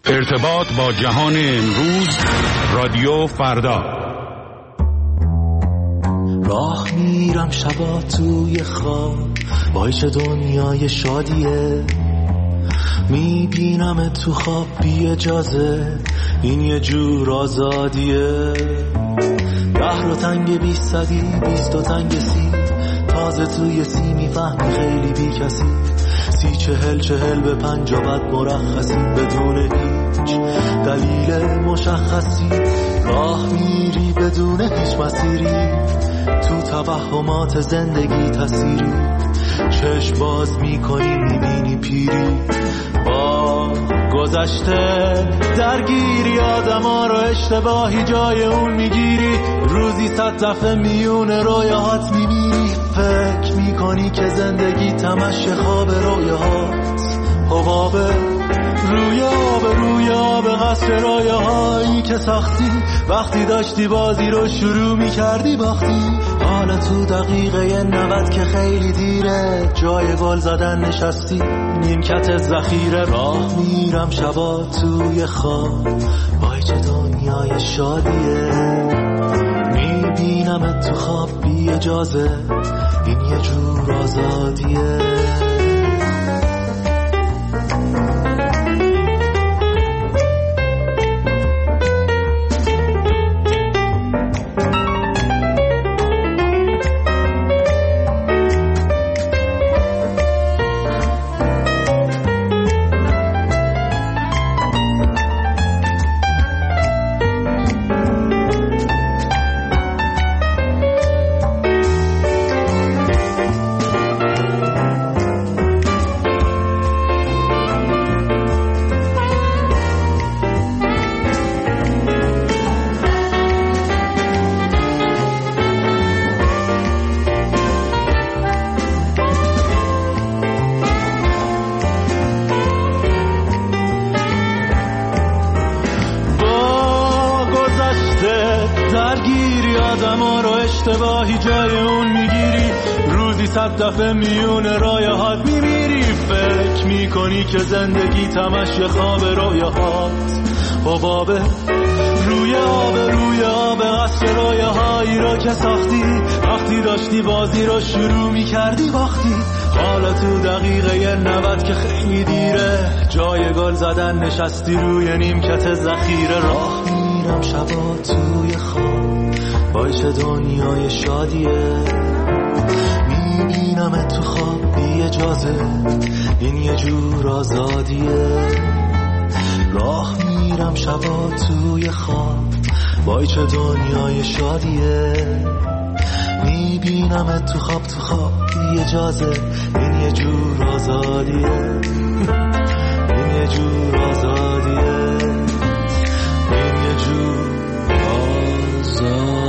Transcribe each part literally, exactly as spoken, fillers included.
ارتباط با جهان امروز، رادیو فردا. راه میرم شبا توی خواب، وای چه دنیای شادیه. میبینم تو خواب بی اجازه، این یه جور آزادیه. ده رو تنگ بی صدی، بیست و تنگ سی، تازه توی سی میفهمی خیلی بی کسی. سی چهل چهل به پنج و بعد مرخصی، بدون هیچ دلیل مشخصی. راه میری بدون هیچ مسیری، تو توهمات زندگی تصیری. چشم باز میکنی میبینی پیری، با گذشته درگیری. آدما رو اشتباهی جای اون میگیری، روزی صد دفعه میون رویاهات میمیری. فکر میکنی که زندگی تمشی خواب رویاهات، حبابه روی آب روی آب قصر رویاهایی که ساختی. وقتی داشتی بازی رو شروع میکردی باختی. حالا تو دقیقه نود که خیلی دیره، جای گل زدن نشستی نیمکت ذخیره. راه میرم شبا توی خواب، وای چه دنیای شادیه. میبینم تو خواب بی اجازه، این یه جور آزادیه. اشتباهی جای اون میگیری، روزی صد دفعه میون رایهات میمیری. فکر میکنی که زندگی تمشی خواب رویاهات، حبابه روی آب روی آب قصر رویاهایی رو که ساختی. وقتی داشتی بازی رو شروع میکردی باختی. حالا تو دقیقه نود که خیلی دیره، جای گل زدن نشستی روی نیمکت ذخیره. راه میرم شبا توی خواب، وای چه دنیای شادیه. میبینم تو خواب بی اجازه، این یه جور آزادیه. راه میرم شبا توی خواب، وای چه دنیای شادیه. میبینم تو خواب تو خواب بی اجازه، این یه جور آزادیه. این یه جور آزادیه، این یه جور آزادیه.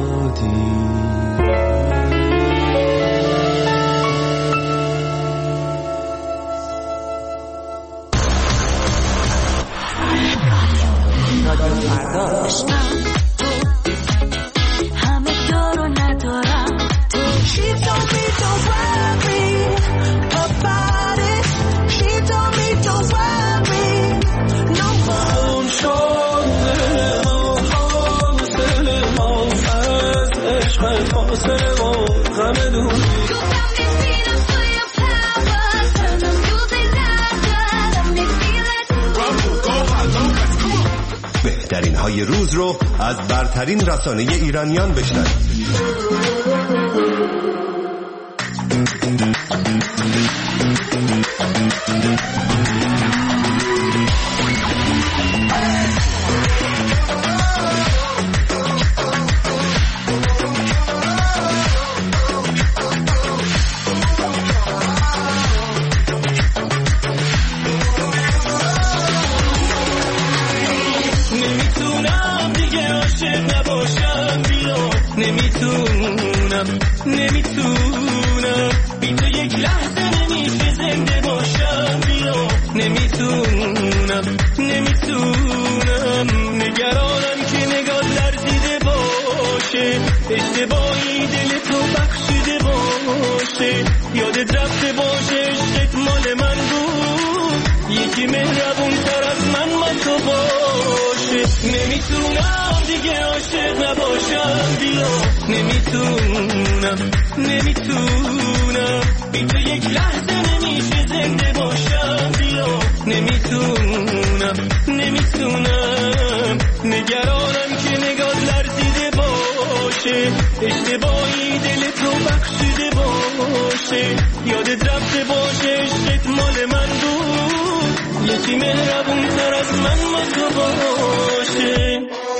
همه دارو ندارم تو. She told me don't worry about it. She told me don't worry no more. اون شده ما حاصل ما از عشق فاصله ما غم دون. بهترین های روز رو از برترین رسانه ایرانیان بشنوید. نمیتونم نمیتونم بی تو یک لحظه نمیشه زنده باشم. بیا نمیتونم نمیتونم نگرانم که نگاه لرزیده باشه. اشتباهی دل تو بخشیده باشه. یادت رفته باشه عشقت مال من بود. یکی مهربون تر از من من تو نمیتونم دیگه عاشق نباشم بیا نمیتونم نمیتونم بی تو یک لحظه نمیشه زنده باشم بیا نمیتونم نمیتونم نگرانم که نگاه لرزیده باشه اشتباهی دل تو بخشیده باشه یادت رفته باشه عشقت مال من بود یکی مهربون تر از من ما تو باشه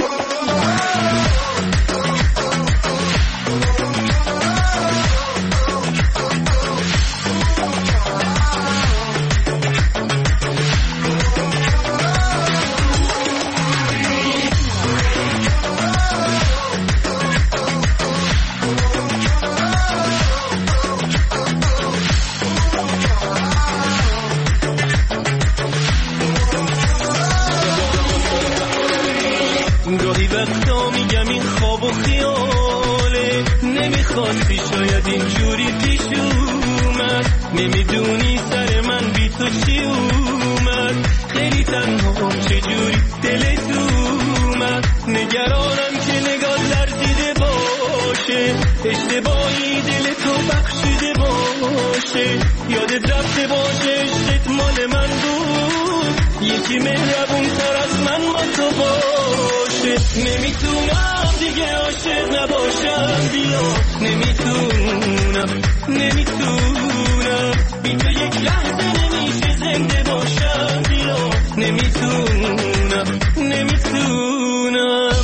گاهی وقتا میگم این خواب و خیاله نمیخواستی شاید اینجوری پیش اومد نمیدونی سر من بی تو چی اومد خیلی تنها چجوری دلت اومد نگرانم که نگاه لرزیده باشه اشتباهی دل تو بخشیده باشه یادت رفته باشه عشقت مال من بود یکی مهربون تر از من ما تو باشه نمیتونم دیگه عاشق نباشم بیا نمیتونم نمیتونم بی تو یک لحظه نمیشه زنده باشم بیا نمیتونم نمیتونم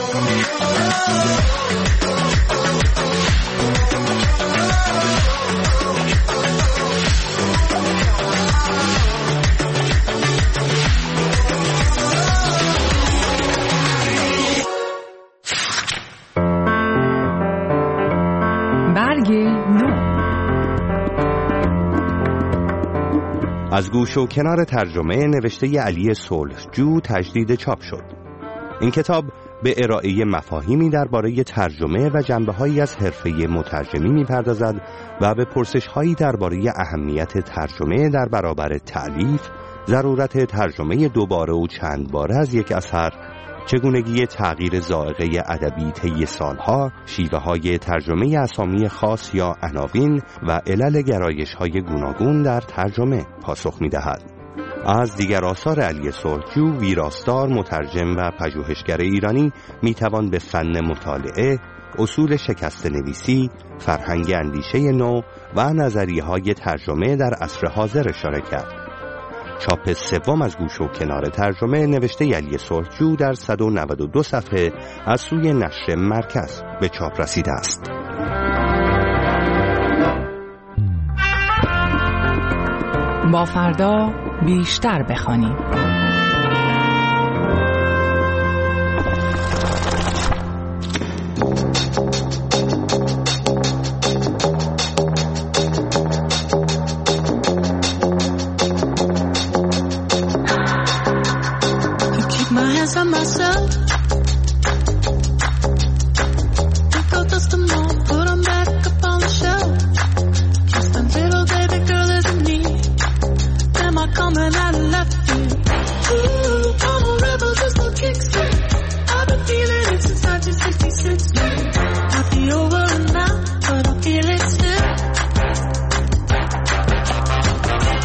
از گوش و کنار ترجمه نوشته علی صلحجو تجدید چاپ شد. این کتاب به ارائه مفاهیمی درباره ترجمه و جنبه‌هایی از حرفه مترجمی می‌پردازد و به پرسش‌هایی درباره اهمیت ترجمه در برابر تألیف، ضرورت ترجمه دوباره و چند باره از یک اثر، چگونگی تغییر ذائقه ادبی طی سالها، شیوه‌های ترجمه اسامی خاص یا عناوین و علل گرایش‌های گوناگون در ترجمه پاسخ می‌دهد. از دیگر آثار علی صلحجو، ویراستار، مترجم و پژوهشگر ایرانی میتوان به فن مطالعه، اصول شکست نویسی، فرهنگ اندیشه نو و نظریه‌های ترجمه در عصر حاضر اشاره کرد. چاپ سوم از گوش و کنار ترجمه نوشته علی صلحجو در صد و نود و دو صفحه از سوی نشر مرکز به چاپ رسیده است. با فردا بیشتر بخوانیم.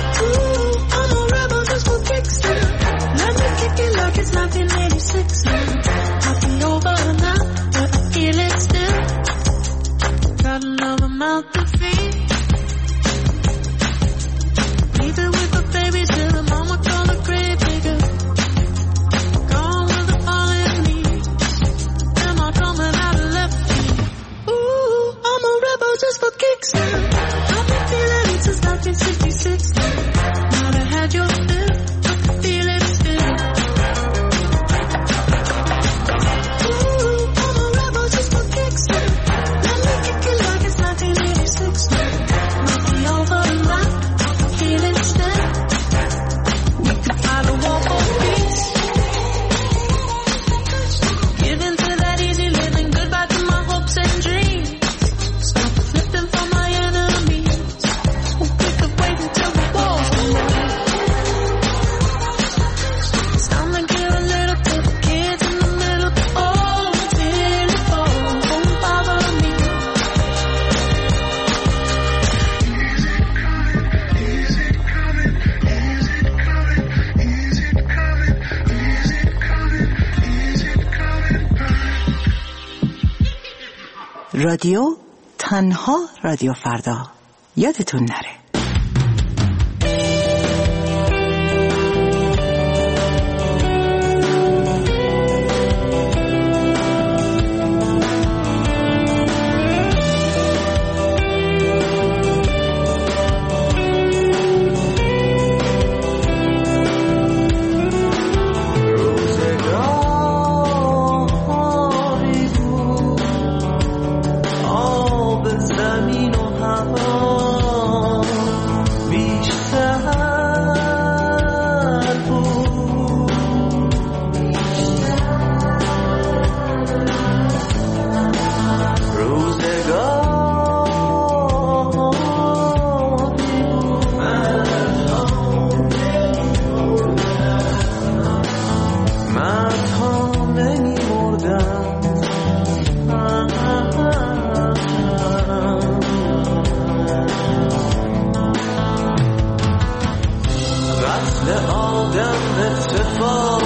It's nineteen eighty-six. رادیو تنها رادیو فردا، یادتون نره. آدم اتفاق